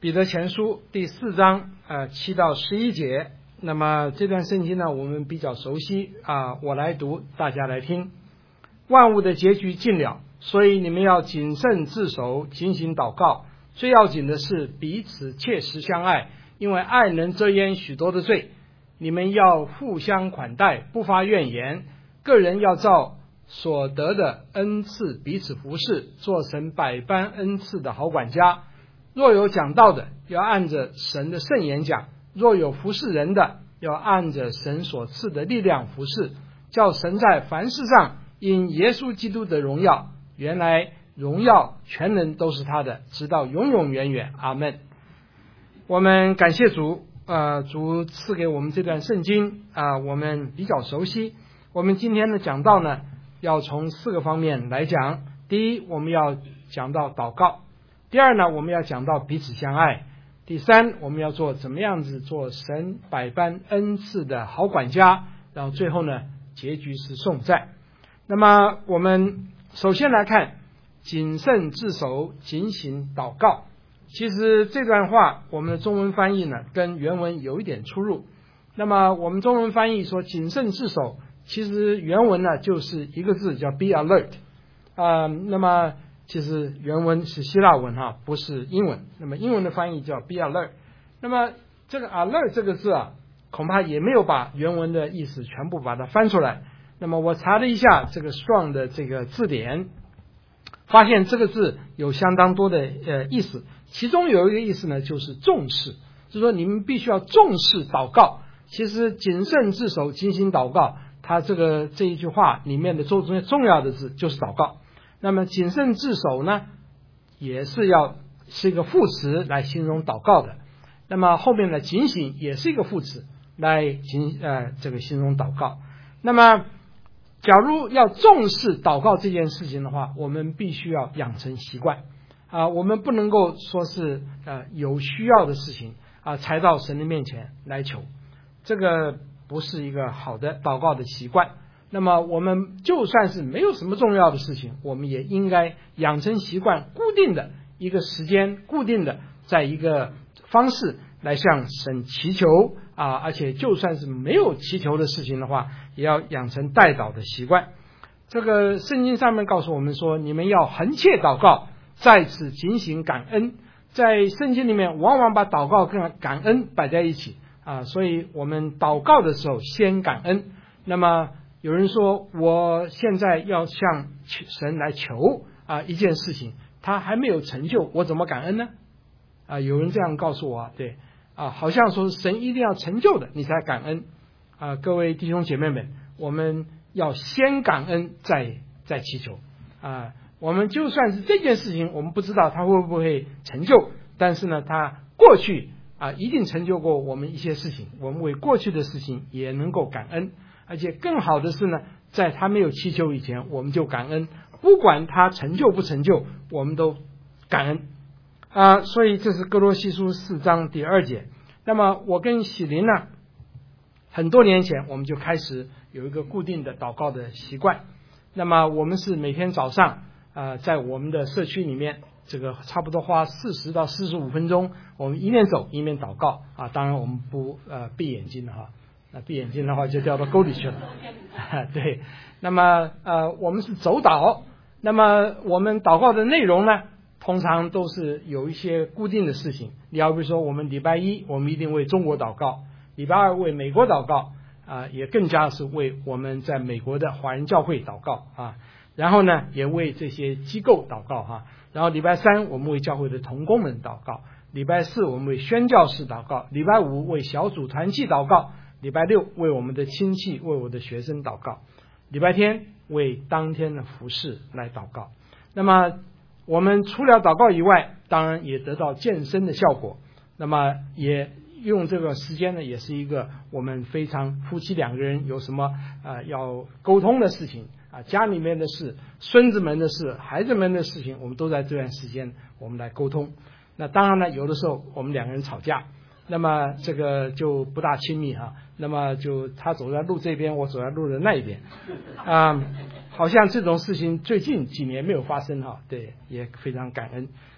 彼得前书第4章7到11节。那么这段圣经呢，我们比较熟悉我来读，大家来听。万物的结局近了，所以你们要谨慎自守，警醒祷告。最要紧的是彼此切实相爱，因为爱能遮掩许多的罪。你们要互相款待，不发怨言。个人要照所得的恩赐彼此服侍，做神百般恩赐的好管家。若有讲道的，要按着神的圣言讲；若有服侍人的，要按着神所赐的力量服侍，叫神在凡事上因耶稣基督的荣耀。原来荣耀全能都是他的，直到永永远远。阿们。我们感谢主，主赐给我们这段圣经我们比较熟悉。我们今天的讲道呢，要从4个方面来讲。第一，我们要讲到祷告；第二呢，我们要讲到彼此相爱；第三，我们要做怎么样子做神百般恩赐的好管家；然后最后呢，结局是颂赞。那么我们首先来看谨慎自守，警醒祷告。其实这段话我们的中文翻译呢跟原文有一点出入。那么我们中文翻译说谨慎自守，其实原文呢就是一个字叫 be alert。那么其实原文是希腊文不是英文。那么英文的翻译叫 be alert。那么这个 alert 这个字恐怕也没有把原文的意思全部把它翻出来。那么我查了一下这个 Strong 的这个字典，发现这个字有相当多的意思。其中有一个意思呢，就是重视，就是说你们必须要重视祷告。其实谨慎自守，警醒祷告，它这一句话里面的重要的字就是祷告。那么谨慎自守呢，也是一个副词来形容祷告的。那么后面的警醒也是一个副词来形容祷告。那么假如要重视祷告这件事情的话，我们必须要养成习惯我们不能够说是有需要的事情才到神的面前来求，这个不是一个好的祷告的习惯。那么我们就算是没有什么重要的事情，我们也应该养成习惯，固定的一个时间，固定的在一个方式来向神祈求而且就算是没有祈求的事情的话，也要养成代祷的习惯。这个圣经上面告诉我们说，你们要恒切祷告，在此警醒感恩。在圣经里面往往把祷告跟感恩摆在一起所以我们祷告的时候先感恩。那么有人说，我现在要向神来求一件事情，他还没有成就，我怎么感恩呢？有人这样告诉我，对好像说神一定要成就的你才感恩各位弟兄姐妹们，我们要先感恩再祈求我们就算是这件事情我们不知道他会不会成就，但是呢他过去一定成就过我们一些事情，我们为过去的事情也能够感恩。而且更好的是呢，在他没有祈求以前我们就感恩，不管他成就不成就我们都感恩所以这是哥罗西书4章第2节。那么我跟喜林呢，很多年前我们就开始有一个固定的祷告的习惯。那么我们是每天早上在我们的社区里面，这个差不多花40到45分钟，我们一面走一面祷告当然我们不闭眼睛的那闭眼睛的话就掉到沟里去了对。那么我们是走祷。那么我们祷告的内容呢，通常都是有一些固定的事情。你要比如说我们礼拜1我们一定为中国祷告，礼拜2为美国祷告也更加是为我们在美国的华人教会祷告然后呢也为这些机构祷告然后礼拜3我们为教会的同工们祷告，礼拜4我们为宣教士祷告，礼拜5为小组团契祷告，礼拜6为我们的亲戚为我的学生祷告，礼拜天为当天的服事来祷告。那么我们除了祷告以外，当然也得到健身的效果。那么也用这个时间呢，也是一个我们非常夫妻2个人有什么要沟通的事情家里面的事，孙子们的事，孩子们的事情，我们都在这段时间我们来沟通。那当然呢，有的时候我们2个人吵架，那么这个就不大亲密那么就他走在路这边，我走在路的那一边好像这种事情最近几年没有发生对，也非常感恩。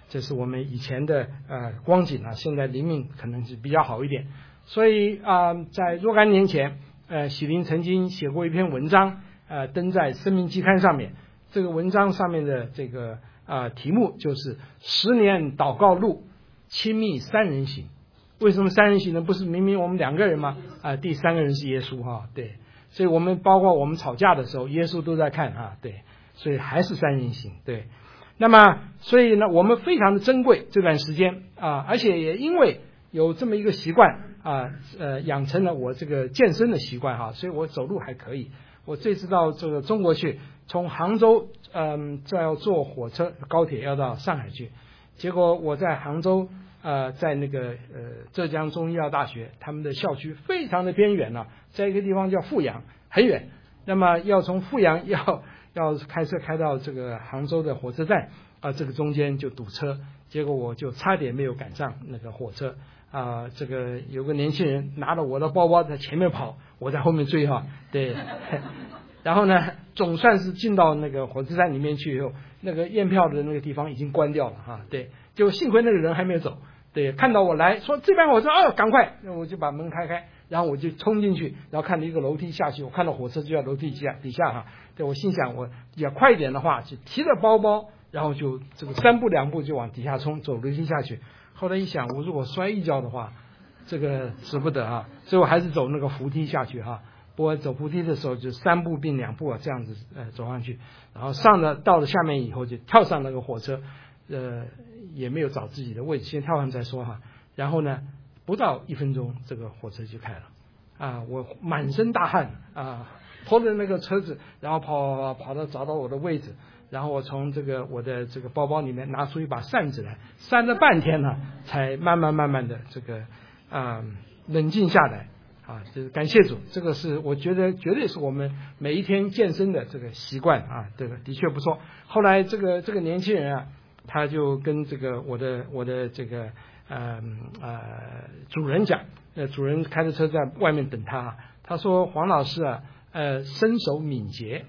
这是我们以前的光景啊，现在灵命可能是比较好一点。所以在若干年前，喜林曾经写过一篇文章，登在《生命季刊》上面。这个文章上面的这个题目就是10年祷告路，亲密三人行。为什么三人行呢？不是明明我们2个人吗？第3个人是耶稣哈，对。所以我们包括我们吵架的时候，耶稣都在看啊，对。所以还是三人行，对。那么所以呢，我们非常的珍贵这段时间而且也因为有这么一个习惯养成了我这个健身的习惯所以我走路还可以。我这次到这个中国去，从杭州再要坐火车高铁要到上海去，结果我在杭州在那个浙江中医药大学他们的校区非常的边远在一个地方叫富阳，很远。那么要从富阳要开车开到这个杭州的火车站这个中间就堵车，结果我就差点没有赶上那个火车这个有个年轻人拿了我的包包在前面跑，我在后面追对。然后呢，总算是进到那个火车站里面去以后，那个验票的那个地方已经关掉了对。就幸亏那个人还没有走，对，看到我来说这班火车赶快，我就把门开，然后我就冲进去，然后看到一个楼梯下去，我看到火车就在楼梯底下对，我心想我要快一点的话，就提着包包，然后就这个3步2步就往底下冲，走楼梯下去。后来一想，我如果摔一跤的话，这个值不得所以我还是走那个扶梯下去不过走扶梯的时候就3步并2步这样子走上去，然后到了下面以后就跳上那个火车，也没有找自己的位置，先跳上再说然后呢，不到1分钟，这个火车就开了我满身大汗拖着那个车子，然后跑到找到我的位置，然后我从我的这个包包里面拿出一把扇子来，扇了半天才慢慢的这个冷静下来就是感谢主，这个是我觉得绝对是我们每一天健身的这个习惯这个的确不错。后来这个年轻人他就跟这个我的这个主人讲，主人开着车在外面等他说黄老师身手敏捷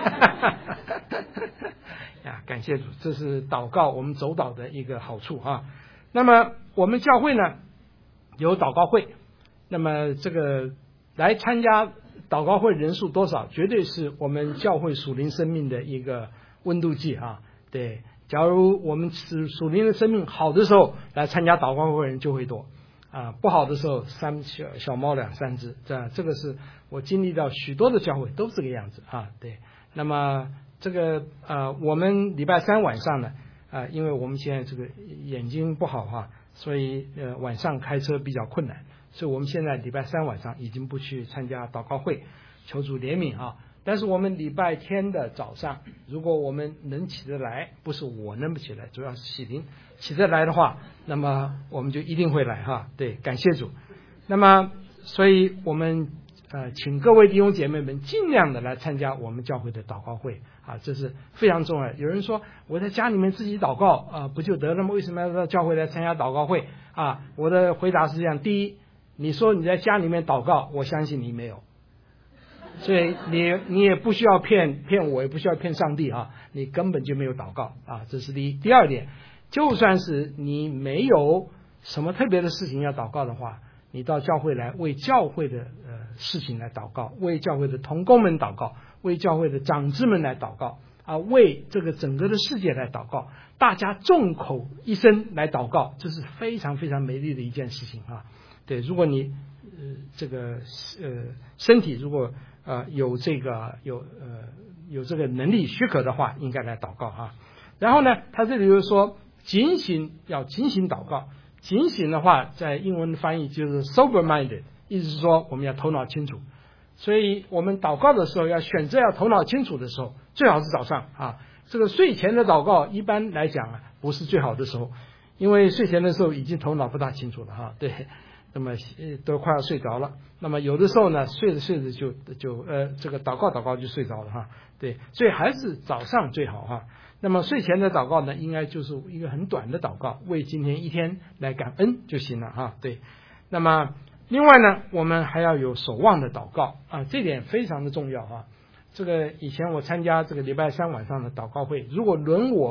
感谢主，这是祷告我们走祷的一个好处那么我们教会呢有祷告会，那么这个来参加祷告会人数多少，绝对是我们教会属灵生命的一个温度计对，假如我们属灵的生命好的时候，来参加祷告会的人就会多不好的时候小猫2、3只，这个是我经历到许多的教会都这个样子对。那么这个我们礼拜3晚上呢因为我们现在这个眼睛不好所以晚上开车比较困难，所以我们现在礼拜3晚上已经不去参加祷告会，求主怜悯但是我们礼拜天的早上，如果我们能起得来，不是我能不起来，主要是喜灵起得来的话，那么我们就一定会来对，感谢主。那么所以我们请各位弟兄姐妹们尽量的来参加我们教会的祷告会这是非常重要。有人说我在家里面自己祷告不就得了吗？为什么要到教会来参加祷告会我的回答是这样：第一，你说你在家里面祷告，我相信你没有，所以你也不需要骗我，也不需要骗上帝你根本就没有祷告这是第一。第二点，就算是你没有什么特别的事情要祷告的话，你到教会来为教会的事情来祷告，为教会的同工们祷告，为教会的长子们来祷告为这个整个的世界来祷告，大家众口一声来祷告，这是非常非常美丽的一件事情对，如果你这个身体如果有这个能力许可的话，应该来祷告然后呢，他这里就是说要警醒祷告。警醒的话，在英文翻译就是 sober minded， 意思是说我们要头脑清楚。所以我们祷告的时候要选择要头脑清楚的时候，最好是早上这个睡前的祷告一般来讲不是最好的时候，因为睡前的时候已经头脑不大清楚了对，那么都快要睡着了。那么有的时候呢，睡着就这个祷告就睡着了对，所以还是早上最好那么睡前的祷告呢，应该就是一个很短的祷告，为今天一天来感恩就行了对。那么另外呢，我们还要有守望的祷告这点非常的重要这个以前我参加这个礼拜3晚上的祷告会，如果轮我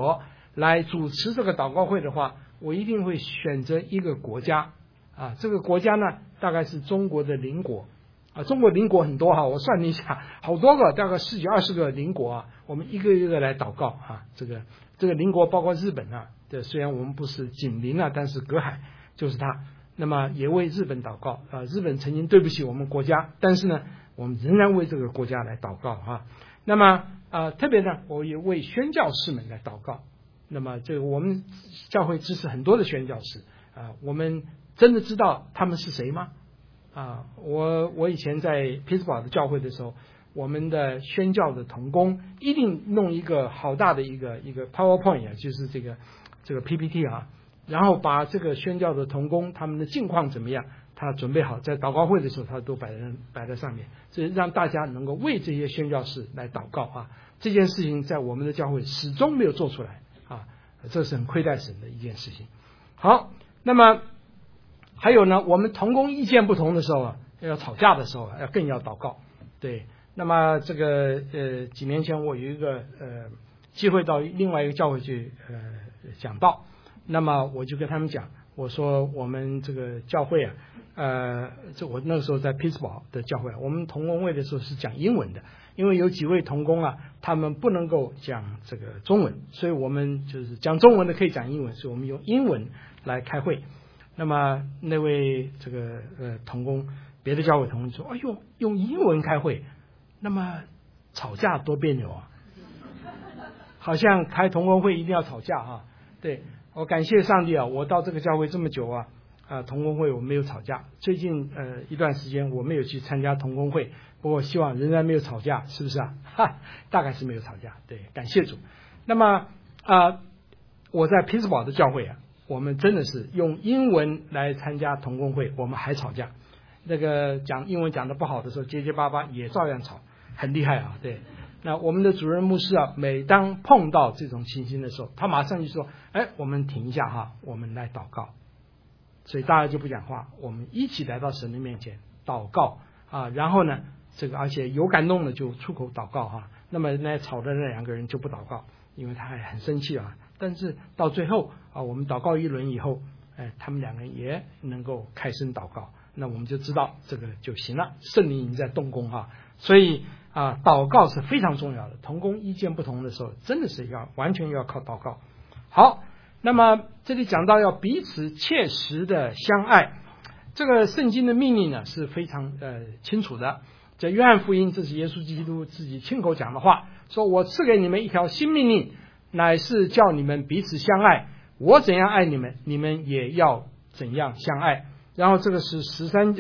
来主持这个祷告会的话，我一定会选择一个国家啊，这个国家呢大概是中国的邻国啊，中国邻国很多哈，我算了一下，好多个，大概10几20个邻国啊，我们一个一个来祷告啊，这个邻国包括日本啊，虽然我们不是紧邻啊，但是隔海就是它。那么也为日本祷告啊，日本曾经对不起我们国家，但是呢，我们仍然为这个国家来祷告啊。那么特别呢，我也为宣教士们来祷告。那么这个我们教会支持很多的宣教士啊，我们真的知道他们是谁吗？啊，我以前在匹兹堡的教会的时候，我们的宣教的同工一定弄一个好大的一个 PowerPoint 啊，就是这个 PPT 啊。然后把这个宣教的同工他们的境况怎么样，他准备好，在祷告会的时候他都摆在上面，所以让大家能够为这些宣教士来祷告啊。这件事情在我们的教会始终没有做出来啊，这是很亏待神的一件事情。好，那么还有呢，我们同工意见不同的时候啊，要吵架的时候要更要祷告。对，那么这个几年前我有一个机会到另外一个教会去讲道。那么我就跟他们讲，我说我们这个教会啊，我那个时候在匹兹堡的教会，我们同工会的时候是讲英文的，因为有几位同工啊，他们不能够讲这个中文，所以我们就是讲中文的可以讲英文，所以我们用英文来开会。那么那位这个同工，别的教会同工说，哎呦，用英文开会，那么吵架多别扭啊，好像开同工会一定要吵架啊，对。我感谢上帝啊！我到这个教会这么久啊，同工会我没有吵架。最近一段时间我没有去参加同工会，不过希望仍然没有吵架，是不是啊？大概是没有吵架。对，感谢主。那么我在匹兹堡的教会啊，我们真的是用英文来参加同工会，我们还吵架。那个讲英文讲得不好的时候，结结巴巴也照样吵，很厉害啊！对。那我们的主任牧师啊，每当碰到这种情形的时候，他马上就说：“哎，我们停一下哈，我们来祷告。”所以大家就不讲话，我们一起来到神的面前祷告啊。然后呢，这个而且有感动的就出口祷告哈。那么那吵的那两个人就不祷告，因为他还很生气啊。但是到最后啊，我们祷告一轮以后，他们两个人也能够开声祷告，那我们就知道这个就行了，圣灵已经在动工哈。所以祷告是非常重要的，同工意见不同的时候，真的是完全要靠祷告。好，那么这里讲到要彼此切实的相爱，这个圣经的命令呢是非常清楚的。在约翰福音，这是耶稣基督自己亲口讲的话，说我赐给你们一条新命令，乃是叫你们彼此相爱，我怎样爱你们，你们也要怎样相爱。然后这个是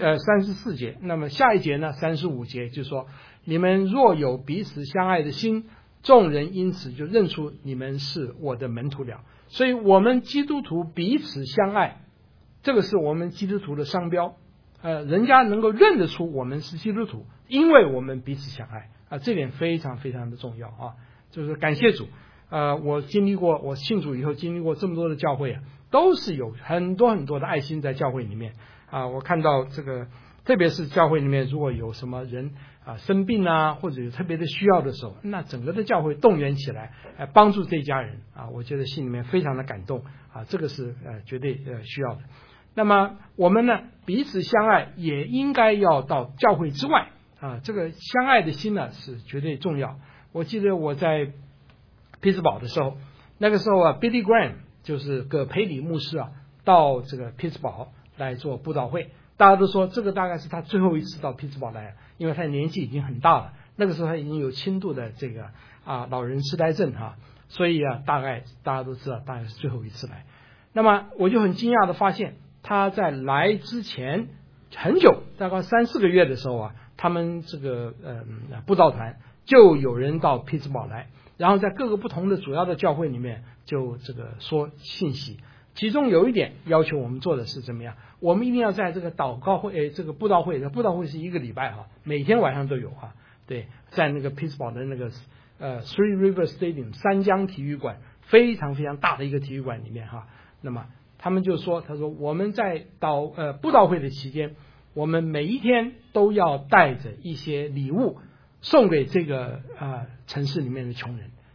34节，那么下一节呢35节就说，你们若有彼此相爱的心，众人因此就认出你们是我的门徒了。所以我们基督徒彼此相爱，这个是我们基督徒的商标，人家能够认得出我们是基督徒，因为我们彼此相爱啊，这点非常非常的重要啊。就是感谢主，我信主以后经历过这么多的教会啊，都是有很多很多的爱心在教会里面啊。我看到这个，特别是教会里面如果有什么人生病啊，或者有特别的需要的时候，那整个的教会动员起来，帮助这家人啊，我觉得心里面非常的感动啊，这个是绝对需要的。那么我们呢，彼此相爱也应该要到教会之外啊，这个相爱的心呢是绝对重要。我记得我在匹兹堡的时候，那个时候Billy Graham 就是葛培理牧师到这个匹兹堡来做布道会，大家都说这个大概是他最后一次到匹兹堡来，因为他年纪已经很大了，那个时候他已经有轻度的这个老人痴呆症所以大概大家都知道大概是最后一次来。那么我就很惊讶的发现，他在来之前很久，大概3-4个月的时候他们这个布道团就有人到匹兹堡来，然后在各个不同的主要的教会里面就这个说信息。其中有一点要求我们做的是怎么样？我们一定要在这个祷告会这个布道会是1个礼拜每天晚上都有对，在那个匹兹堡的那个Three River Stadium 三江体育馆，非常非常大的一个体育馆里面那么他们就说，他说我们在布道会的期间，我们每一天都要带着一些礼物送给这个城市里面的穷人，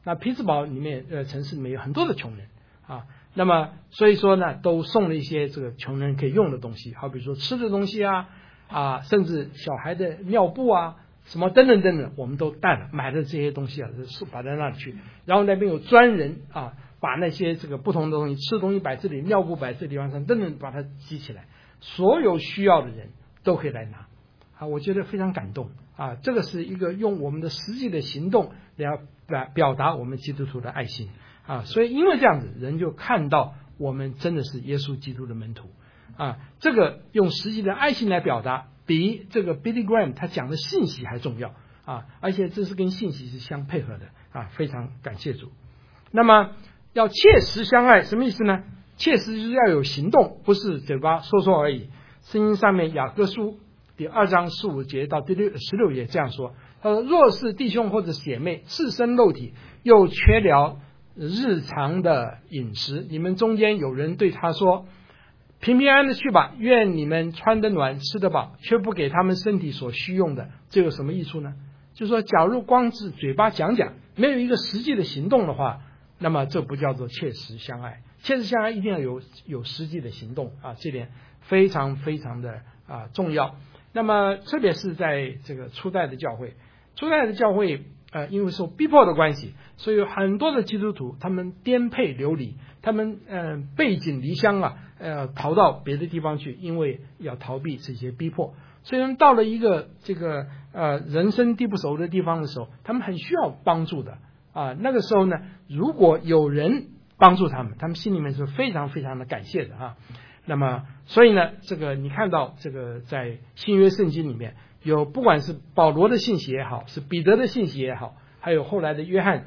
那匹兹堡里面城市里面有很多的穷人啊，那么所以说呢，都送了一些这个穷人可以用的东西，好比说吃的东西啊，甚至小孩的尿布啊，什么等等等等，我们都带了，买的这些东西啊，摆在那里去。然后那边有专人把那些这个不同的东西，吃的东西摆这里，尿布摆这地方上，等等把它集起来，所有需要的人都可以来拿我觉得非常感动这个是一个用我们的实际的行动来表达我们基督徒的爱心所以因为这样子，人就看到我们真的是耶稣基督的门徒这个用实际的爱心来表达，比这个 Billy Graham 他讲的信息还重要而且这是跟信息是相配合的非常感谢主。那么要切实相爱，什么意思呢？切实就是要有行动，不是嘴巴说说而已。圣经上面雅各书第2章15节到第16节这样说，他说：若是弟兄或者姐妹赤身肉体，又缺了日常的饮食，你们中间有人对他说，平平安安的去吧，愿你们穿得暖，吃得饱，却不给他们身体所需用的，这有什么益处呢？就是说，假如光是嘴巴讲讲，没有一个实际的行动的话，那么这不叫做切实相爱。切实相爱一定要有实际的行动这点非常非常的重要。那么特别是在这个初代的教会因为受逼迫的关系，所以有很多的基督徒他们颠沛流离，他们背井离乡逃到别的地方去，因为要逃避这些逼迫。所以他们到了一个这个人生地不熟的地方的时候，他们很需要帮助的那个时候呢，如果有人帮助他们，他们心里面是非常非常的感谢的那么所以呢，这个你看到这个在新约圣经里面有，不管是保罗的信息也好，是彼得的信息也好，还有后来的约翰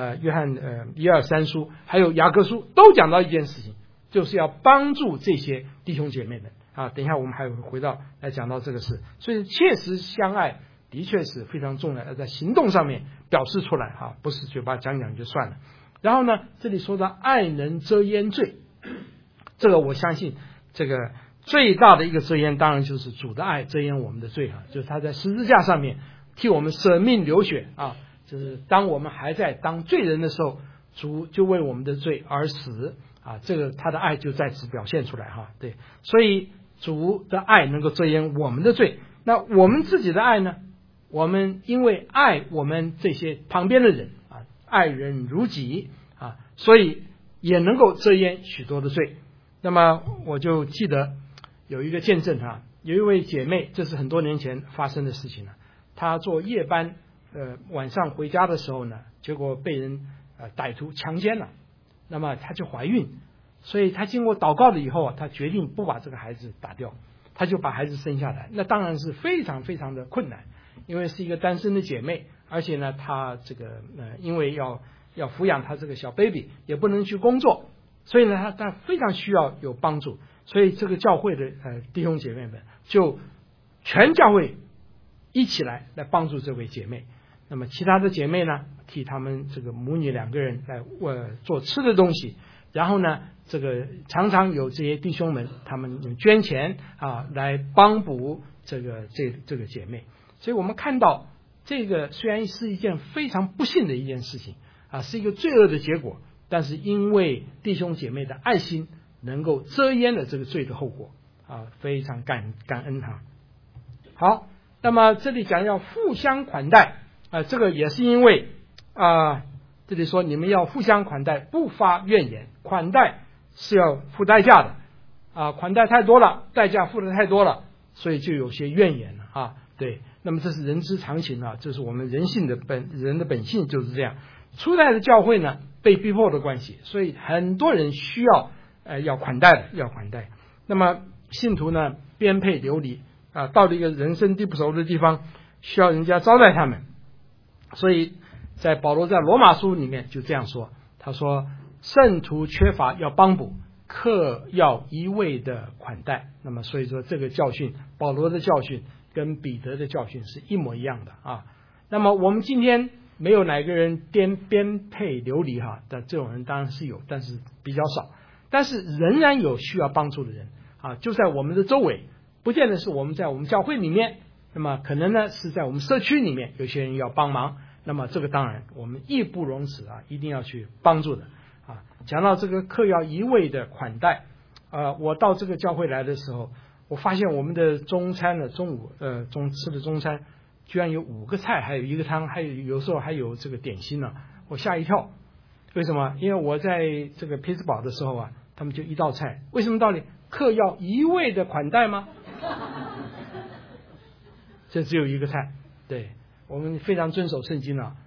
1、2、3书，还有雅各书，都讲到一件事情，就是要帮助这些弟兄姐妹们等一下我们还会回到来讲到这个事。所以切实相爱的确是非常重要，要在行动上面表示出来不是嘴巴讲讲就算了。然后呢，这里说到爱能遮掩罪，这个我相信这个最大的一个遮掩当然就是主的爱遮掩我们的罪就是他在十字架上面替我们舍命流血就是当我们还在当罪人的时候，主就为我们的罪而死这个他的爱就在此表现出来对，所以主的爱能够遮掩我们的罪。那我们自己的爱呢？我们因为爱我们这些旁边的人爱人如己所以也能够遮掩许多的罪。那么我就记得有一个见证有一位姐妹，这是很多年前发生的事情了。她做夜班晚上回家的时候呢，结果被人歹徒强奸了，那么她就怀孕，所以她经过祷告了以后她决定不把这个孩子打掉，她就把孩子生下来。那当然是非常非常的困难，因为是一个单身的姐妹，而且呢她这个因为要抚养她这个小 baby， 也不能去工作，所以呢她非常需要有帮助。所以这个教会的弟兄姐妹们就全教会一起来帮助这位姐妹。那么其他的姐妹呢，替他们这个母女2个人来做吃的东西，然后呢这个常常有这些弟兄们他们捐钱来帮补这个姐妹。所以我们看到这个虽然是一件非常不幸的一件事情是一个罪恶的结果，但是因为弟兄姐妹的爱心能够遮掩了这个罪的后果非常感恩好，那么这里讲要互相款待这个也是因为这里说你们要互相款待，不发怨言。款待是要付代价的款待太多了，代价付的太多了，所以就有些怨言了对，那么这是人之常情这是我们人的本性就是这样。初代的教会呢被逼迫的关系，所以很多人需要要款待。那么信徒呢颠沛流离到了一个人生地不熟的地方，需要人家招待他们。所以在保罗在罗马书里面就这样说，他说圣徒缺乏要帮补，客要一味的款待。那么所以说这个教训，保罗的教训跟彼得的教训是一模一样的那么我们今天没有哪个人颠沛流离但这种人当然是有，但是比较少。但是仍然有需要帮助的人就在我们的周围，不见得是我们在我们教会里面，那么可能呢是在我们社区里面有些人要帮忙， 那么这个当然我们义不容辞啊，一定要去帮助的啊。讲到这个客要一味的款待，我到这个教会来的时候，我发现我们的中餐呢，中午吃的中餐居然有5个菜，还有1个汤，还有时候还有这个点心呢，我吓一跳。为什么？因为我在这个匹兹堡的时候啊，他们就1道菜，为什么道理？客要一味的款待吗？这只有1个菜，对，我们非常遵守圣经啊，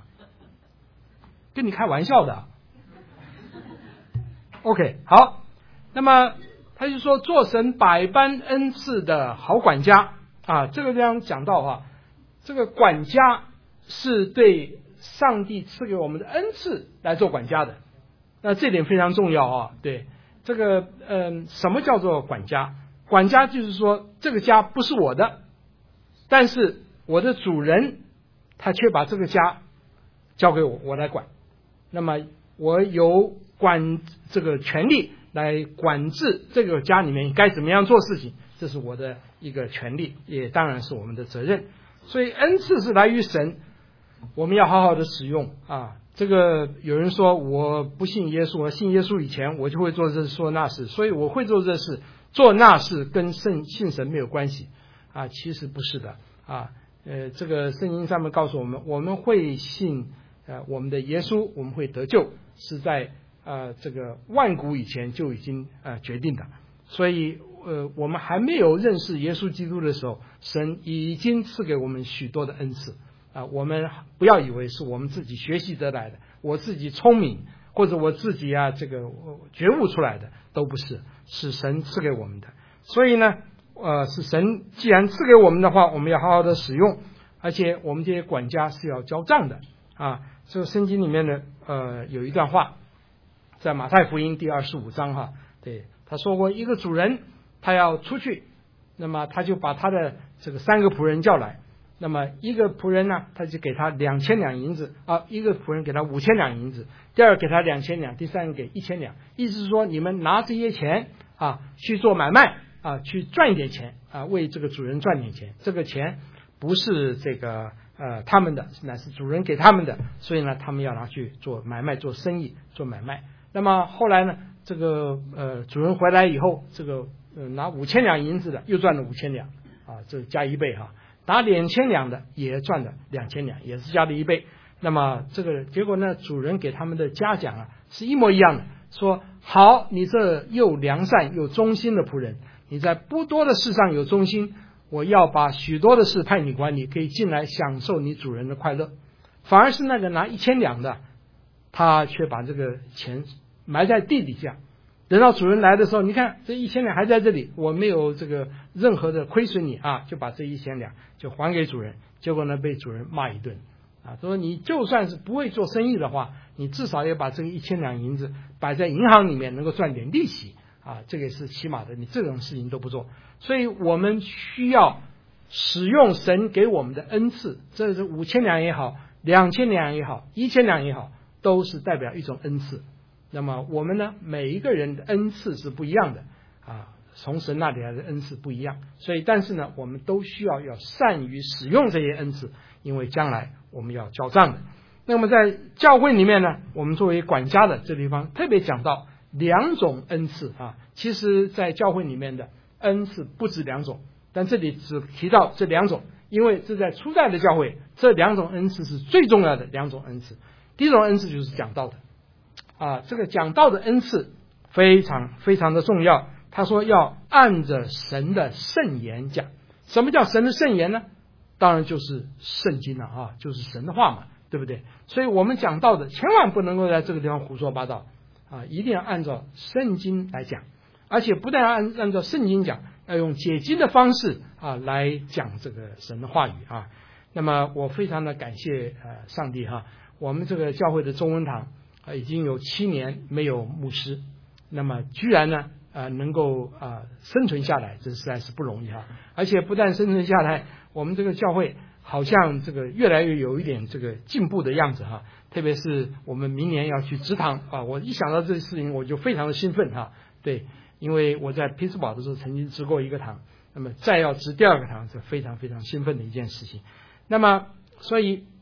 跟你开玩笑的。OK， 好，那么他就说做神百般恩赐的好管家啊，这个地方讲到啊，这个管家是对上帝赐给我们的恩赐来做管家的，那这点非常重要啊。对，这个什么叫做管家？管家就是说这个家不是我的，但是我的主人他却把这个家交给我来管，那么我有管这个权利来管制这个家里面该怎么样做事情，这是我的一个权利，也当然是我们的责任。所以恩赐是来于神，我们要好好的使用啊。这个有人说我不信耶稣，我信耶稣以前我就会做这事做那事，所以我会做这事做那事跟信神没有关系啊，其实不是的啊。这个圣经上面告诉我们，我们会信我们的耶稣，我们会得救，是在这个万古以前就已经决定的。所以我们还没有认识耶稣基督的时候，神已经赐给我们许多的恩赐啊。我们不要以为是我们自己学习得来的，我自己聪明或者我自己这个觉悟出来的，都不是，是神赐给我们的。所以呢是神既然赐给我们的话，我们要好好的使用，而且我们这些管家是要交账的啊。这个圣经里面呢有一段话，在马太福音第25章哈，对，他说过一个主人他要出去，那么他就把他的这个3个仆人叫来，那么一个仆人呢，他就给他2000两银子啊，一个仆人给他5000两银子，第二个给他2000两，第三个给1000两，意思是说你们拿这些钱去做买卖去赚一点钱为这个主人赚点钱，这个钱不是这个他们的，乃是主人给他们的，所以呢他们要拿去做买卖做生意做买卖。那么后来呢这个主人回来以后，这个拿5000两银子的又赚了5000两这加1倍拿2000两的也赚了2000两，也是加了1倍。那么这个结果呢，主人给他们的嘉奖是一模一样的，说好，你这又良善又忠心的仆人，你在不多的事上有忠心，我要把许多的事派你管理，可以进来享受你主人的快乐。反而是那个拿1000两的，他却把这个钱埋在地底下，等到主人来的时候，你看这1000两还在这里，我没有这个任何的亏损你就把这1000两就还给主人，结果呢被主人骂一顿说你就算是不会做生意的话，你至少也把这个1000两银子摆在银行里面，能够赚点利息这个是起码的，你这种事情都不做。所以我们需要使用神给我们的恩赐，这是5000两也好，2000两也好，1000两也好，都是代表一种恩赐。那么我们呢，每一个人的恩赐是不一样的从神那里来的恩赐不一样，所以但是呢我们都需要善于使用这些恩赐，因为将来我们要交账的。那么在教会里面呢，我们作为管家的这地方特别讲到2种恩赐其实在教会里面的恩赐不止2种，但这里只提到这2种，因为这在初代的教会，这2种恩赐是最重要的2种恩赐。第一种恩赐就是讲道的这个讲道的恩赐非常非常的重要。他说要按着神的圣言讲。什么叫神的圣言呢？当然就是圣经了就是神的话嘛，对不对？所以我们讲道的千万不能够在这个地方胡说八道一定要按照圣经来讲，而且不但要按照圣经讲，要用解经的方式来讲这个神的话语那么我非常的感谢上帝我们这个教会的中文堂已经有7年没有牧师，那么居然呢能够生存下来，这实在是不容易而且不但生存下来，我们这个教会好像这个越来越有一点这个进步的样子特别是我们明年要去植堂我一想到这个事情我就非常的兴奋对，因为我在匹兹堡的时候曾经植过一个堂，那么再要植第2个堂是非常非常兴奋的一件事情。那么所以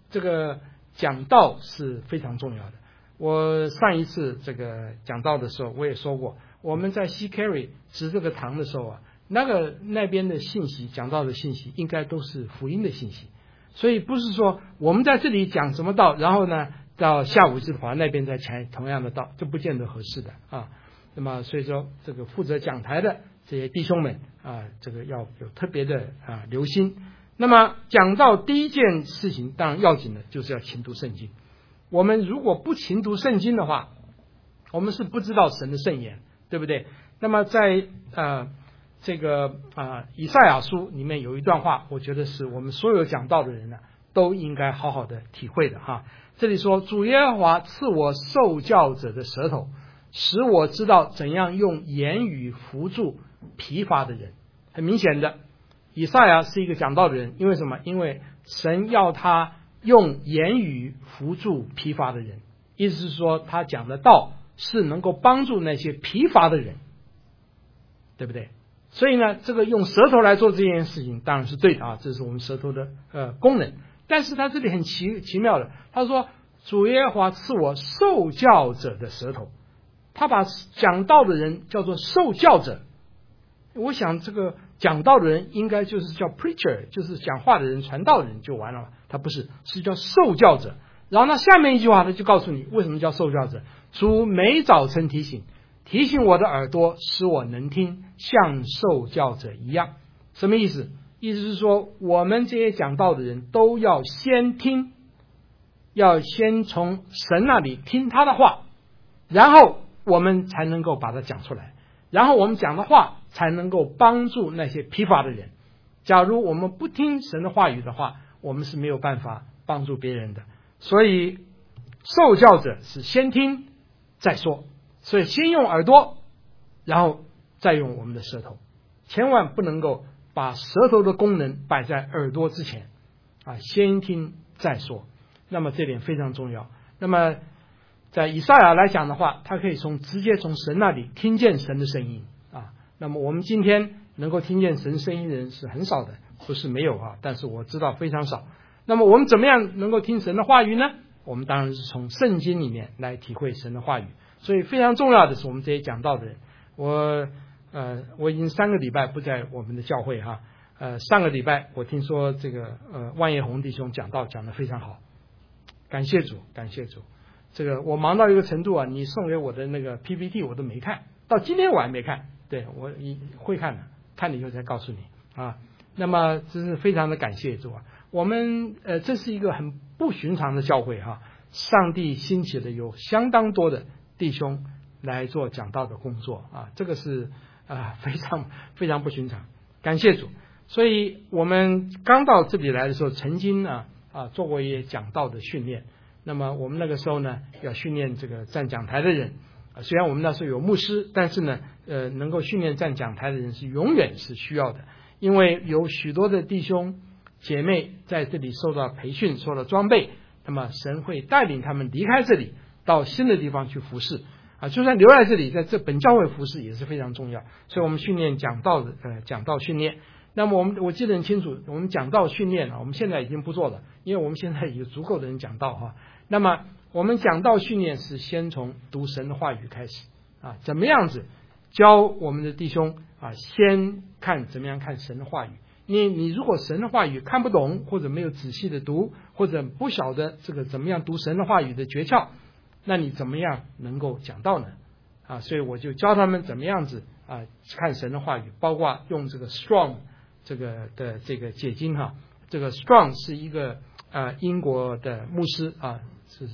这个讲道是非常重要的。我上一次这个讲道的时候，我也说过，我们在西 carry 植这个堂的时候啊，那边的信息，讲道的信息，应该都是福音的信息。所以不是说我们在这里讲什么道，然后呢到下午就跑到那边再讲同样的道，这不见得合适的啊。那么所以说，这个负责讲台的这些弟兄们啊，这个要有特别的留心。那么讲到第一件事情，当然要紧的就是要勤读圣经。我们如果不勤读圣经的话，我们是不知道神的圣言，对不对？那么在这个以赛亚书里面有一段话，我觉得是我们所有讲道的人呢都应该好好的体会的哈。这里说，主耶和华赐我受教者的舌头，使我知道怎样用言语扶助疲乏的人。很明显的，以赛亚是一个讲道的人，因为什么？因为神要他用言语扶助疲乏的人，意思是说他讲的道是能够帮助那些疲乏的人，对不对？所以呢，这个用舌头来做这件事情当然是对的啊，这是我们舌头的功能。但是他这里很奇妙的，他说主耶和华赐我受教者的舌头，他把讲道的人叫做受教者。我想这个讲道的人应该就是叫 preacher， 就是讲话的人，传道的人就完了嘛。他不是，是叫受教者。然后呢，下面一句话他就告诉你为什么叫受教者。主每早晨提醒我的耳朵，使我能听，像受教者一样。什么意思？意思是说，我们这些讲道的人都要先听，要先从神那里听他的话，然后我们才能够把它讲出来，然后我们讲的话才能够帮助那些疲乏的人。假如我们不听神的话语的话，我们是没有办法帮助别人的。所以受教者是先听再说，所以先用耳朵，然后再用我们的舌头，千万不能够把舌头的功能摆在耳朵之前啊，先听再说。那么这点非常重要。那么在以赛亚来讲的话，他可以直接从神那里听见神的声音啊。那么我们今天能够听见神声音的人是很少的，不是没有啊，但是我知道非常少。那么我们怎么样能够听神的话语呢？我们当然是从圣经里面来体会神的话语。所以非常重要的是我们这些讲道的人，我已经3个礼拜不在我们的教会哈。上个礼拜我听说这个万叶红弟兄讲道讲得非常好，感谢主，感谢主。这个我忙到一个程度啊，你送给我的那个 PPT 我都没看，到今天我还没看，对，我会看的，看了以后才告诉你啊。那么这是非常的感谢主啊。我们这是一个很不寻常的教会哈，上帝兴起的有相当多的弟兄来做讲道的工作啊，这个是非常非常不寻常，感谢主。所以我们刚到这里来的时候，曾经做过一些讲道的训练。那么我们那个时候呢，要训练这个站讲台的人。虽然我们那时候有牧师，但是呢，能够训练站讲台的人是永远是需要的，因为有许多的弟兄姐妹在这里受到培训，受到装备，那么神会带领他们离开这里，到新的地方去服侍啊。就算留在这里，在这本教会服侍也是非常重要。所以我们训练讲道的讲道训练。那么我记得很清楚，我们讲道训练我们现在已经不做了，因为我们现在有足够的人讲道哈。那么我们讲道训练是先从读神的话语开始啊，怎么样子教我们的弟兄先看怎么样看神的话语。你如果神的话语看不懂，或者没有仔细的读，或者不晓得这个怎么样读神的话语的诀窍，那你怎么样能够讲道呢？所以我就教他们怎么样子看神的话语，包括用这个 Strong 这个的这个解经哈。这个 Strong 是一个英国的牧师是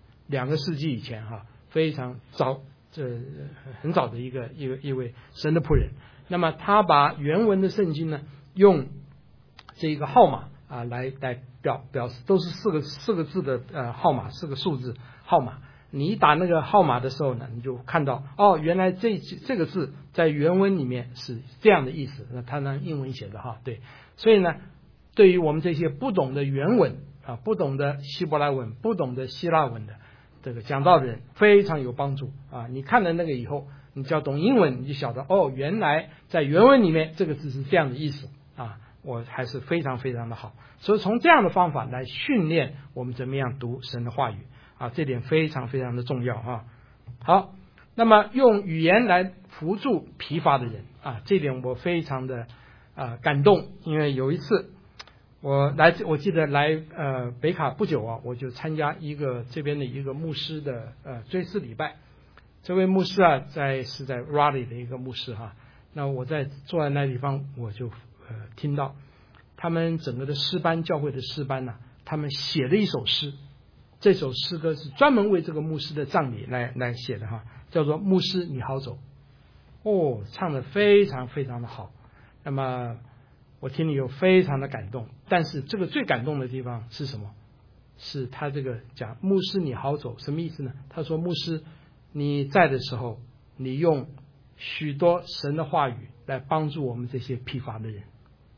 2个世纪以前非常早，很早的一位神的仆人。那么他把原文的圣经呢，用这个号码来表示，都是四个字的号码，4个数字号码。你一打那个号码的时候呢，你就看到原来这个字在原文里面是这样的意思。那他拿英文写的对。所以呢，对于我们这些不懂得原文不懂得希伯来文，不懂得希腊文的这个讲道的人非常有帮助你看了那个以后，你只要懂英文，你就晓得原来在原文里面这个字是这样的意思我还是非常非常的好。所以从这样的方法来训练我们怎么样读神的话语啊，这点非常非常的重要啊。好，那么用语言来扶助疲乏的人啊，这点我非常的感动，因为有一次我记得来北卡不久啊，我就参加这边的一个牧师的追思礼拜。这位牧师啊，是在 Raleigh 的一个牧师哈。那我坐在那地方，我就听到他们整个的诗班教会的诗班呢，他们写了一首诗，这首诗歌是专门为这个牧师的葬礼来写的哈，叫做《牧师你好走》。唱得非常非常的好。那么我听了有非常的感动，但是这个最感动的地方是什么？是他这个讲牧师你好走，什么意思呢？他说牧师你在的时候，你用许多神的话语来帮助我们这些疲乏的人。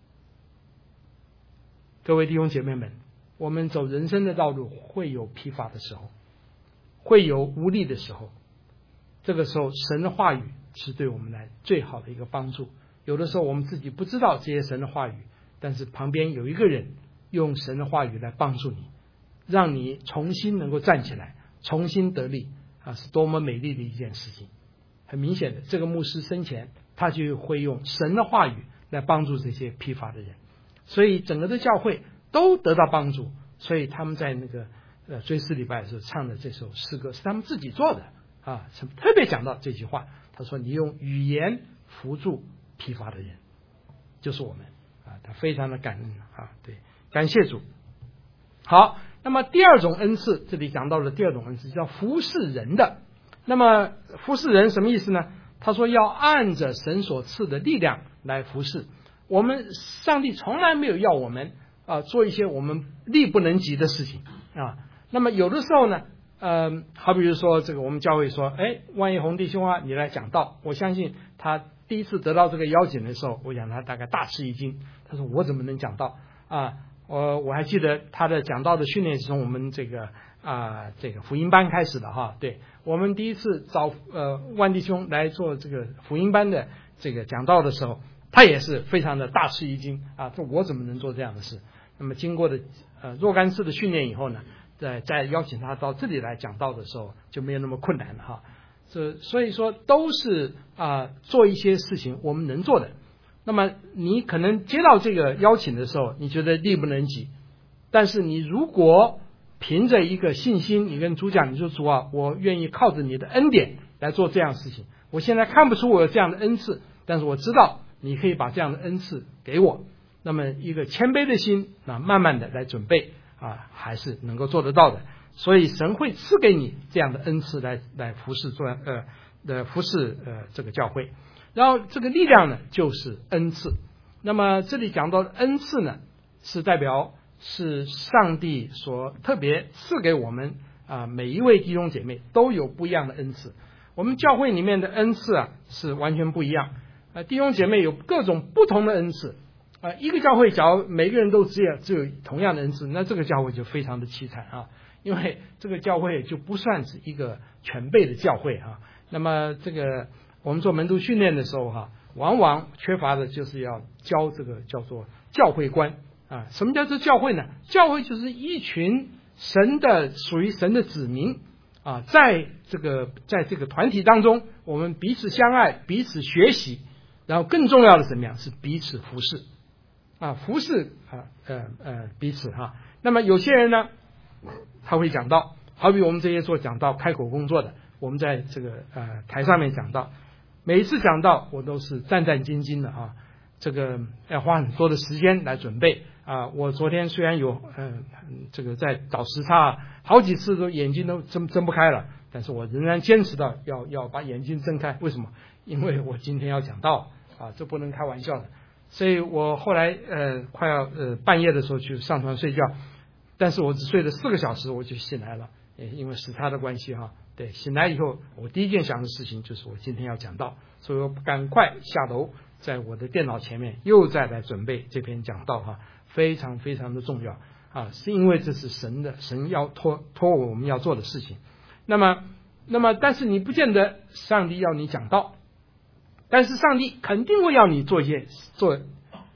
各位弟兄姐妹们，我们走人生的道路会有疲乏的时候，会有无力的时候，这个时候神的话语是对我们来最好的一个帮助。有的时候我们自己不知道这些神的话语，但是旁边有一个人用神的话语来帮助你，让你重新能够站起来，重新得力啊，是多么美丽的一件事情。很明显的，这个牧师生前他就会用神的话语来帮助这些疲乏的人，所以整个的教会都得到帮助。所以他们在那个追思礼拜的时候唱的这首诗歌是他们自己做的啊，特别讲到这句话，他说你用语言扶助疲乏的人，就是我们啊，他非常的感恩啊，对，感谢主。好，那么第二种恩赐，这里讲到了第二种恩赐，叫服侍人的。那么服侍人什么意思呢？他说要按着神所赐的力量来服侍。我们上帝从来没有要我们做一些我们力不能及的事情啊。那么有的时候呢，好比如说这个我们教会说，万一洪弟兄啊，你来讲道，我相信他第一次得到这个邀请的时候，我想他大概大吃一惊。他说我怎么能讲道啊？我还记得他的讲道的训练是从我们这个福音班开始的哈。对，我们第一次找万弟兄来做这个福音班的这个讲道的时候，他也是非常的大吃一惊啊，说我怎么能做这样的事？那么经过的若干次的训练以后呢，在邀请他到这里来讲道的时候就没有那么困难了哈。所以说都是做一些事情我们能做的。那么你可能接到这个邀请的时候，你觉得力不能及，但是你如果凭着一个信心，你跟主讲，你说主啊，我愿意靠着你的恩典来做这样的事情。我现在看不出我有这样的恩赐，但是我知道你可以把这样的恩赐给我。那么一个谦卑的心，慢慢的来准备还是能够做得到的。所以神会赐给你这样的恩赐来服侍服侍这个教会。然后这个力量呢，就是恩赐。那么这里讲到的恩赐呢，是代表是上帝所特别赐给我们每一位弟兄姐妹都有不一样的恩赐。我们教会里面的恩赐是完全不一样。弟兄姐妹有各种不同的恩赐。一个教会假如每个人都只有同样的恩赐，那这个教会就非常的凄惨啊，因为这个教会就不算是一个全备的教会啊。那么这个我们做门徒训练的时候往往缺乏的就是要教这个叫做教会观啊。什么叫做教会呢？教会就是一群属于神的子民在这个团体当中，我们彼此相爱，彼此学习，然后更重要的怎么样？是彼此服侍服侍彼此那么有些人呢，他会讲道，好比我们这些做讲道开口工作的，我们在这个台上面讲道，每一次讲道我都是战战兢兢的这个要花很多的时间来准备我昨天虽然有这个在倒时差好几次都眼睛都睁不开了，但是我仍然坚持到要把眼睛睁开。为什么？因为我今天要讲道这不能开玩笑的。所以我后来快要半夜的时候去上床睡觉，但是我只睡了4个小时我就醒来了，因为时差的关系对，醒来以后我第一件想的事情就是我今天要讲道，所以我赶快下楼，在我的电脑前面又再来准备这篇讲道非常非常的重要是因为这是神要托我们要做的事情。那么但是你不见得上帝要你讲道，但是上帝肯定会要你做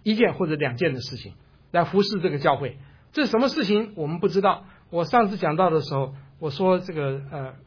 一件或者2件的事情来服侍这个教会。这什么事情我们不知道。我上次讲到的时候，我说这个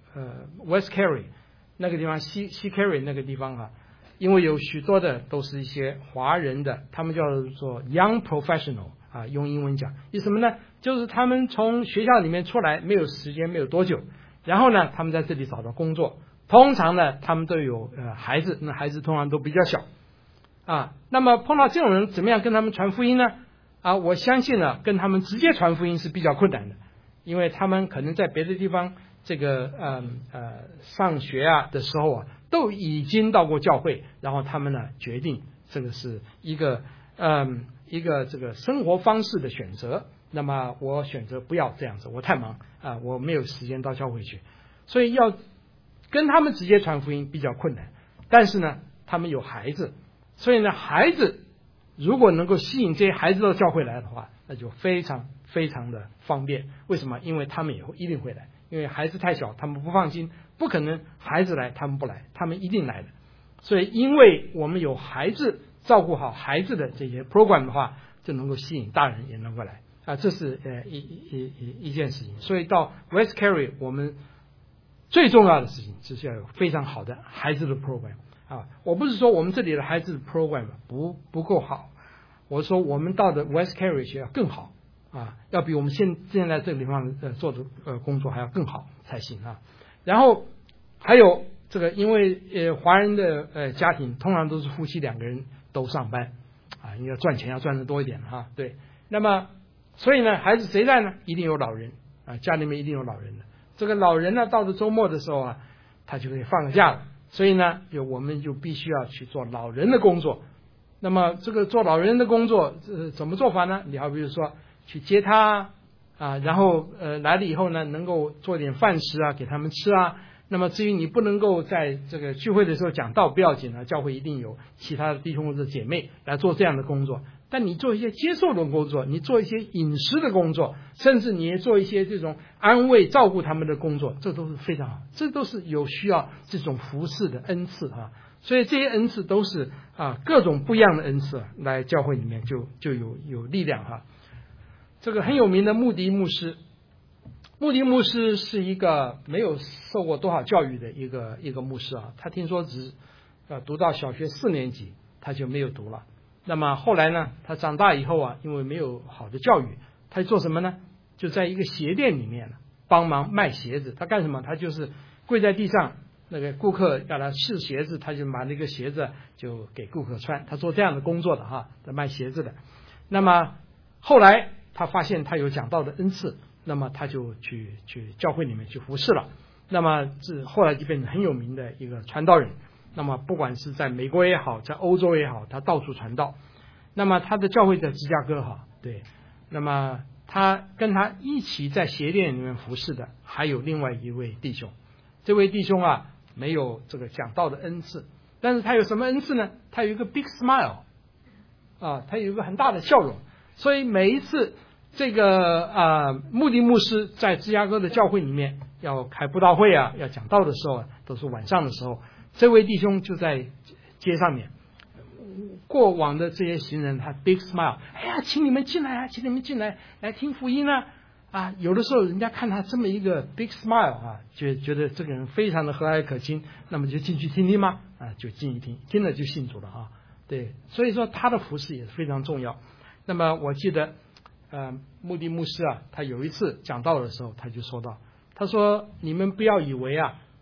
West Carey 那个地方，西 Carey 那个地方啊，因为有许多的都是一些华人的，他们叫做 Young Professional 啊，用英文讲，意思什么呢？就是他们从学校里面出来没有时间，没有多久，然后呢，他们在这里找到工作。通常呢，他们都有孩子，那孩子通常都比较小啊。那么碰到这种人，怎么样跟他们传福音呢？啊，我相信呢，跟他们直接传福音是比较困难的，因为他们可能在别的地方这个上学啊的时候啊，都已经到过教会，然后他们呢决定这个是一个这个生活方式的选择。那么我选择不要这样子，我太忙啊，我没有时间到教会去，所以要跟他们直接传福音比较困难。但是呢，他们有孩子，所以呢，孩子如果能够吸引这些孩子到教会来的话，那就非常非常的方便。为什么？因为他们以后一定会来，因为孩子太小，他们不放心，不可能孩子来他们不来，他们一定来的。所以因为我们有孩子，照顾好孩子的这些 program 的话，就能够吸引大人也能够来啊，这是一件事情。所以到 West Carey 我们最重要的事情就是要有非常好的孩子的 program 啊。我不是说我们这里的孩子的 program 不够好，我说我们到的 West Carey 学校更好啊，要比我们现在这个地方做的工作还要更好才行啊。然后还有这个，因为华人的家庭通常都是夫妻2个人都上班啊，因为赚钱要赚得多一点哈。对，那么所以呢，孩子谁在呢？一定有老人啊，家里面一定有老人的。这个老人呢，到了周末的时候啊，他就可以放个假了。所以呢，我们就必须要去做老人的工作。那么这个做老人的工作怎么做法呢？你好比如说去接他啊，然后来了以后呢，能够做点饭食啊给他们吃啊。那么至于你不能够在这个聚会的时候讲道不要紧啊，教会一定有其他的弟兄或者姐妹来做这样的工作。但你做一些接受的工作，你做一些饮食的工作，甚至你也做一些这种安慰照顾他们的工作，这都是非常好，这都是有需要这种服侍的恩赐啊。所以这些恩赐都是各种不一样的恩赐来教会里面就有力量哈。这个很有名的穆迪牧师是一个没有受过多少教育的一个牧师啊，他听说只读到小学4年级他就没有读了。那么后来呢，他长大以后啊，因为没有好的教育，他做什么呢？就在一个鞋店里面帮忙卖鞋子。他干什么？他就是跪在地上，那个顾客要他试鞋子，他就把那个鞋子就给顾客穿。他做这样的工作的哈，他卖鞋子的。那么后来他发现他有讲道的恩赐，那么他就去教会里面去服侍了。那么后来就变成很有名的一个传道人。那么不管是在美国也好，在欧洲也好，他到处传道。那么他的教会在芝加哥哈，对。那么他跟他一起在鞋店里面服侍的还有另外一位弟兄。这位弟兄啊，没有这个讲道的恩赐，但是他有什么恩赐呢？他有一个 big smile 啊，他有一个很大的笑容。所以每一次这个穆迪牧师在芝加哥的教会里面要开布道会啊，要讲道的时候，都是晚上的时候，这位弟兄就在街上面，过往的这些行人他 big smile， 哎呀，请你们进来啊，请你们进来来听福音啊。有的时候人家看他这么一个 big smile 啊，觉得这个人非常的和蔼可亲，那么就进去听听吗？就进一听，听了就信主了啊。对，所以说他的服侍也是非常重要。那么我记得穆迪牧师啊，他有一次讲道的时候，他就说到，他说你们不要以为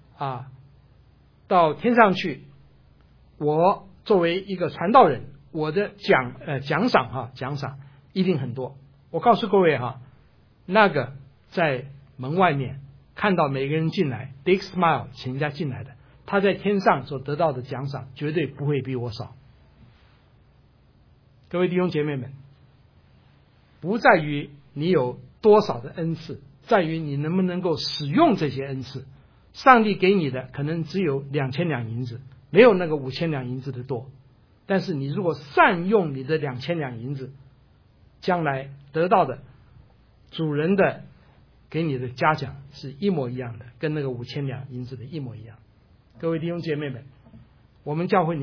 到天上去，我作为一个传道人，我的奖赏一定很多。我告诉各位那个在门外面看到每个人进来 big smile 请人家进来的，他在天上所得到的奖赏绝对不会比我少。各位弟兄姐妹们，不在于你有多少的恩赐，在于你能不能够使用这些恩赐。上帝给你的可能只有2000两银子，没有那个5000两银子的多。但是你如果善用你的2000两银子，将来得到的主人的给你的嘉奖是一模一样的，跟那个5000两银子的一模一样。各位弟兄姐妹们，我们教会里面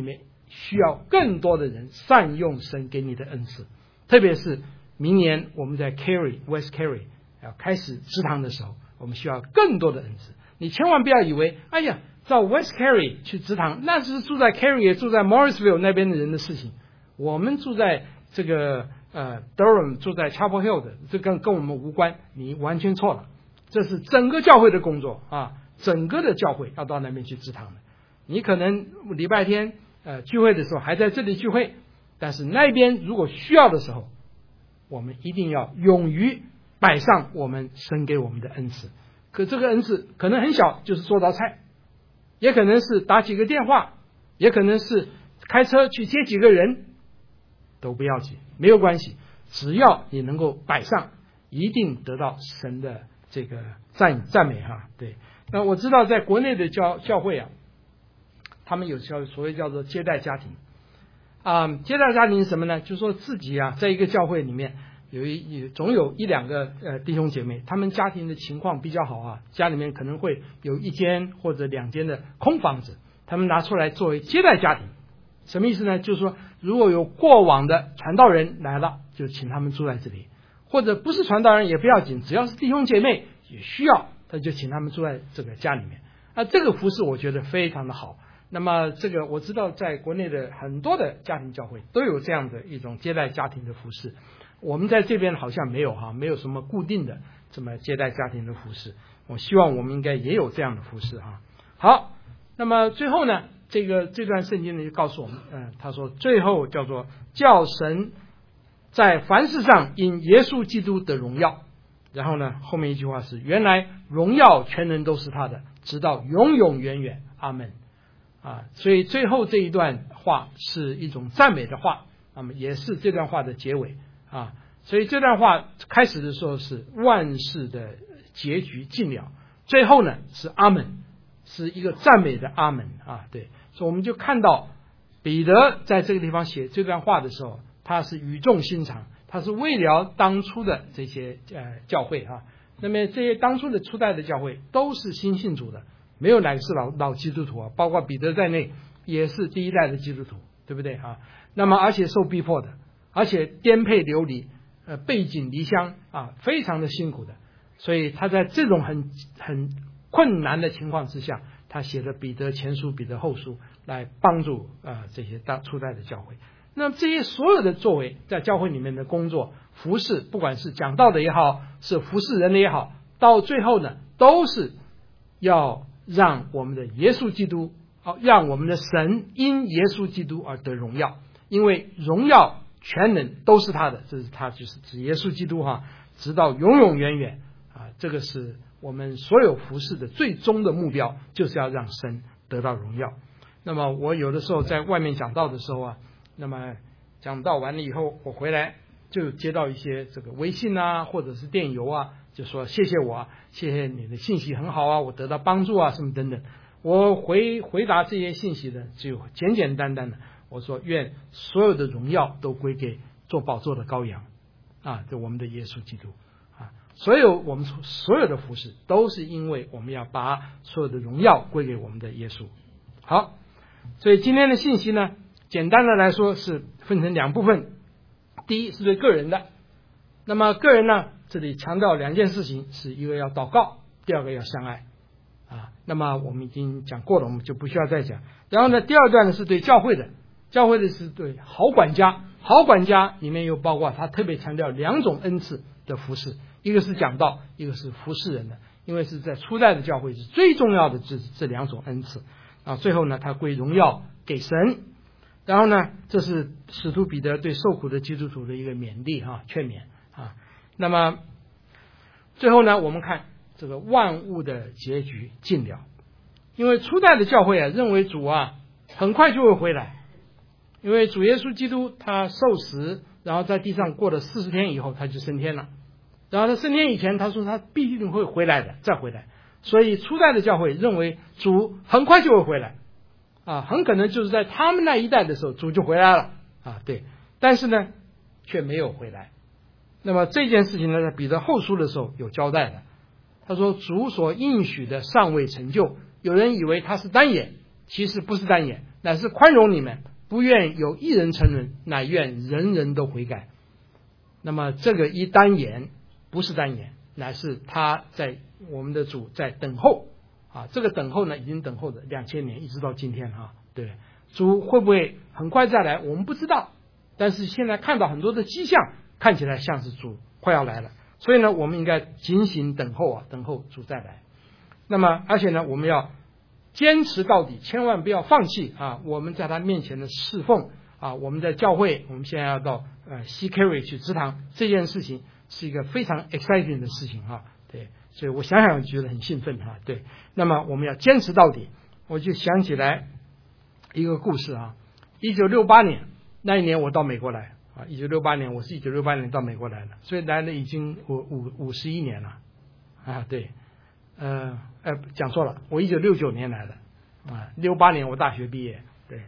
需要更多的人善用神给你的恩赐，特别是明年我们在 West Cary 要开始植堂的时候，我们需要更多的恩赐。你千万不要以为，哎呀，到 West Cary 去植堂，那是住在 Cary 也住在 Morrisville 那边的人的事情。我们住在这个Durham 住在 Chapel Hill 的，这跟我们无关，你完全错了。这是整个教会的工作啊，整个的教会要到那边去植堂的。你可能礼拜天聚会的时候还在这里聚会，但是那边如果需要的时候，我们一定要勇于摆上我们神给我们的恩赐。可这个恩赐可能很小，就是做道菜，也可能是打几个电话，也可能是开车去接几个人，都不要紧，没有关系，只要你能够摆上，一定得到神的这个赞美哈。对，那我知道在国内的教会啊，他们有所谓叫做接待家庭接待家庭是什么呢？就是说自己啊，在一个教会里面总有一两个弟兄姐妹，他们家庭的情况比较好啊，家里面可能会有一间或者两间的空房子，他们拿出来作为接待家庭。什么意思呢？就是说如果有过往的传道人来了，就请他们住在这里，或者不是传道人也不要紧，只要是弟兄姐妹也需要，他就请他们住在这个家里面。这个服事我觉得非常的好。那么这个我知道在国内的很多的家庭教会都有这样的一种接待家庭的服事，我们在这边好像没有没有什么固定的这么接待家庭的服事，我希望我们应该也有这样的服事好，那么最后呢，这段圣经呢就告诉我们他说最后叫做叫神在凡事上因耶稣基督的荣耀，然后呢后面一句话是原来荣耀全能都是他的，直到永永远远，阿们所以最后这一段话是一种赞美的话，那么也是这段话的结尾所以这段话开始的时候是万事的结局尽了，最后呢是阿们，是一个赞美的阿们对，所以我们就看到彼得在这个地方写这段话的时候，他是语重心长，他是为了当初的这些教会那么这些当初的初代的教会都是新信主的，没有哪个是老基督徒包括彼得在内也是第一代的基督徒，对不对那么而且受逼迫的，而且颠沛流离背井离乡非常的辛苦的，所以他在这种很困难的情况之下，他写了彼得前书彼得后书来帮助这些初代的教会。那么这些所有的作为在教会里面的工作服事，不管是讲道的也好，是服事人的也好，到最后呢都是要让我们的耶稣基督让我们的神因耶稣基督而得荣耀，因为荣耀全能都是他的，这是他就是指耶稣基督直到永永远远这个是我们所有服事的最终的目标，就是要让神得到荣耀。那么我有的时候在外面讲道的时候那么讲道完了以后，我回来就接到一些这个微信或者是电邮就说谢谢我谢谢你的信息很好我得到帮助什么等等。我回答这些信息的只有简简单单的，我说愿所有的荣耀都归给做宝座的羔羊就我们的耶稣基督我们所有的服事都是因为我们要把所有的荣耀归给我们的耶稣。好，所以今天的信息呢，简单的来说是分成两部分。第一是对个人的，那么个人呢，这里强调两件事情，是一个要祷告，第二个要相爱那么我们已经讲过了，我们就不需要再讲。然后呢，第二段呢是对教会的，教会的是对好管家，好管家里面又包括他特别强调两种恩赐的服事，一个是讲道，一个是服事人的，因为是在初代的教会是最重要的这两种恩赐最后呢他归荣耀给神。然后呢，这是使徒彼得对受苦的基督徒的一个勉励劝勉那么最后呢，我们看这个万物的结局尽了，因为初代的教会认为主很快就会回来，因为主耶稣基督他受死，然后在地上过了40天以后他就升天了，然后他升天以前他说他必定会回来的，再回来，所以初代的教会认为主很快就会回来很可能就是在他们那一代的时候主就回来了对，但是呢却没有回来。那么这件事情呢，在彼得后书的时候有交代的，他说主所应许的尚未成就，有人以为他是单眼，其实不是单眼，乃是宽容你们， 不愿有一人沉沦，乃愿人人都悔改。那么这个一单言不是单言，乃是他在我们的主在等候啊。这个等候呢，已经等候了2000年，一直到今天啊。对，主会不会很快再来，我们不知道。但是现在看到很多的迹象，看起来像是主快要来了。所以呢，我们应该警醒等候啊，等候主再来。那么，而且呢，我们要坚持到底，千万不要放弃啊！我们在他面前的侍奉啊，我们在教会，我们现在要到西 Carry 去祠堂，这件事情是一个非常 exciting 的事情哈。对，所以我想想觉得很兴奋哈。对，那么我们要坚持到底。我就想起来一个故事啊，1968年那一年我到美国来啊，1968年我是1968年到美国来的，所以来了已经51年了啊。对。讲错了，我1969年来的啊，68年我大学毕业，对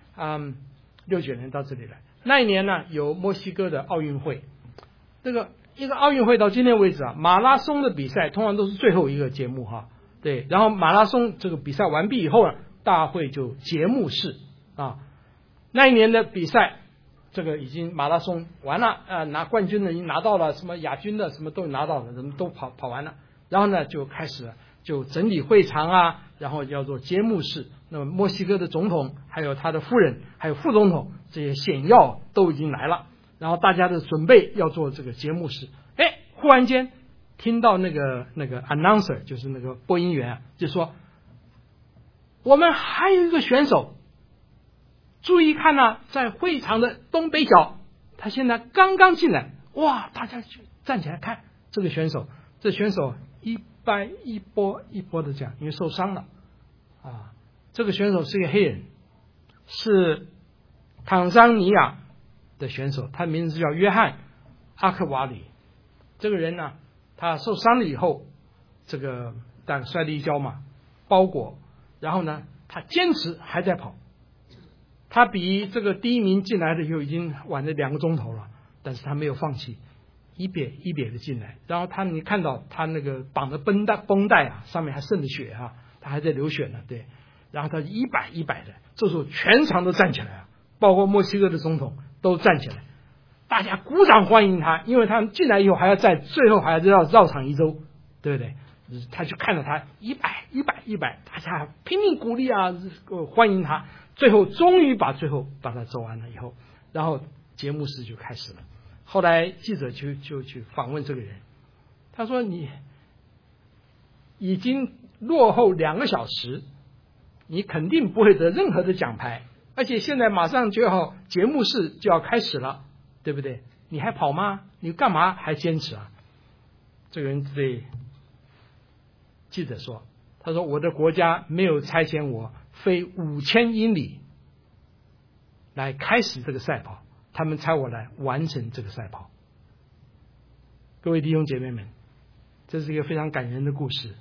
，69年到这里来。那一年呢，有墨西哥的奥运会，这个一个奥运会到今天为止啊，马拉松的比赛通常都是最后一个节目哈，对，然后马拉松这个比赛完毕以后呢，大会就节目式啊。那一年的比赛，这个已经马拉松完了拿冠军的已经拿到了，什么亚军的什么都拿到了，什么都跑完了。然后呢，就开始就整理会场啊，然后叫做揭幕式。那么墨西哥的总统，还有他的夫人，还有副总统这些显要都已经来了，然后大家的准备要做这个揭幕式。哎，忽然间听到那个 announcer， 就是那个播音员就说，我们还有一个选手，注意看啊，在会场的东北角，他现在刚刚进来。哇，大家就站起来看这个选手，这选手一波一波的讲，因为受伤了啊。这个选手是一个黑人，是坦桑尼亚的选手，他名字叫约翰阿克瓦里。这个人呢，他受伤了以后，这个但摔了一跤嘛，包裹，然后呢，他坚持还在跑。他比这个第一名进来的以后已经晚了2个钟头了，但是他没有放弃。一瘪的进来，然后你看到他那个绑的绷带啊，上面还渗着血啊，他还在流血呢，对。然后他一摆的，这时候全场都站起来啊，包括墨西哥的总统都站起来，大家鼓掌欢迎他，因为他进来以后还要最后还要绕场1周，对不对？他就看着他一摆，大家拼命鼓励啊，欢迎他，最后终于把他走完了以后，然后节目式就开始了。后来记者就去访问这个人，他说：“你已经落后2个小时，你肯定不会得任何的奖牌，而且现在马上就要节目式就要开始了，对不对？你还跑吗？你干嘛还坚持啊？”这个人对记者说：“他说我的国家没有差遣我飞5000英里来开始这个赛跑。”他们差我来完成这个赛跑。各位弟兄姐妹们，这是一个非常感人的故事。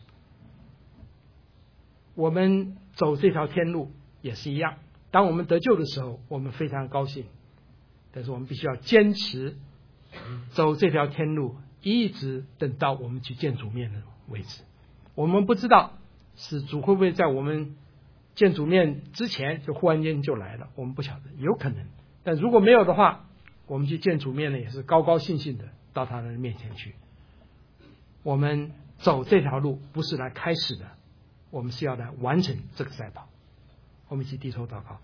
我们走这条天路也是一样，当我们得救的时候，我们非常高兴，但是我们必须要坚持走这条天路，一直等到我们去见主面的为止。我们不知道是主会不会在我们见主面之前就忽然间就来了，我们不晓得，有可能。但如果没有的话，我们去见主面呢，也是高高兴兴的到他的面前去。我们走这条路不是来开始的，我们是要来完成这个赛跑。我们一起低头祷告。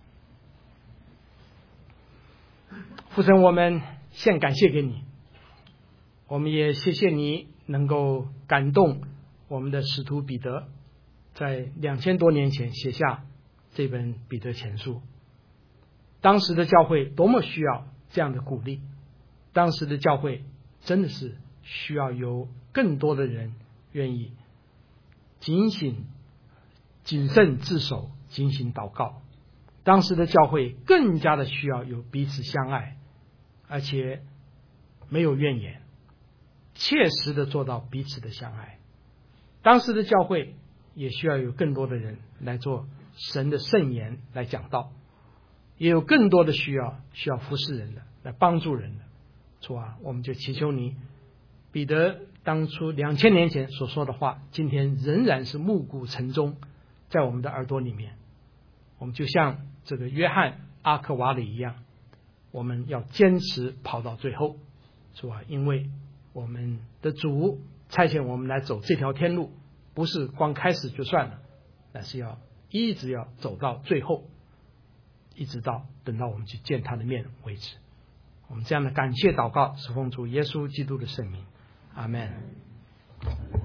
父神，我们献感谢给你，我们也谢谢你能够感动我们的使徒彼得，在2000多年前写下这本彼得前书。当时的教会多么需要这样的鼓励，当时的教会真的是需要有更多的人愿意警醒、谨慎自守、警醒祷告。当时的教会更加的需要有彼此相爱，而且没有怨言，切实的做到彼此的相爱。当时的教会也需要有更多的人来做神的圣言来讲道，也有更多的需要服侍人的，来帮助人的。主啊，我们就祈求你，彼得当初2000年前所说的话，今天仍然是暮鼓晨钟，在我们的耳朵里面。我们就像这个约翰阿克瓦里一样，我们要坚持跑到最后，是吧？因为我们的主差遣我们来走这条天路，不是光开始就算了，但是要一直要走到最后，一直到等到我们去见他的面为止。我们这样的感谢祷告是奉主耶稣基督的圣名，阿们。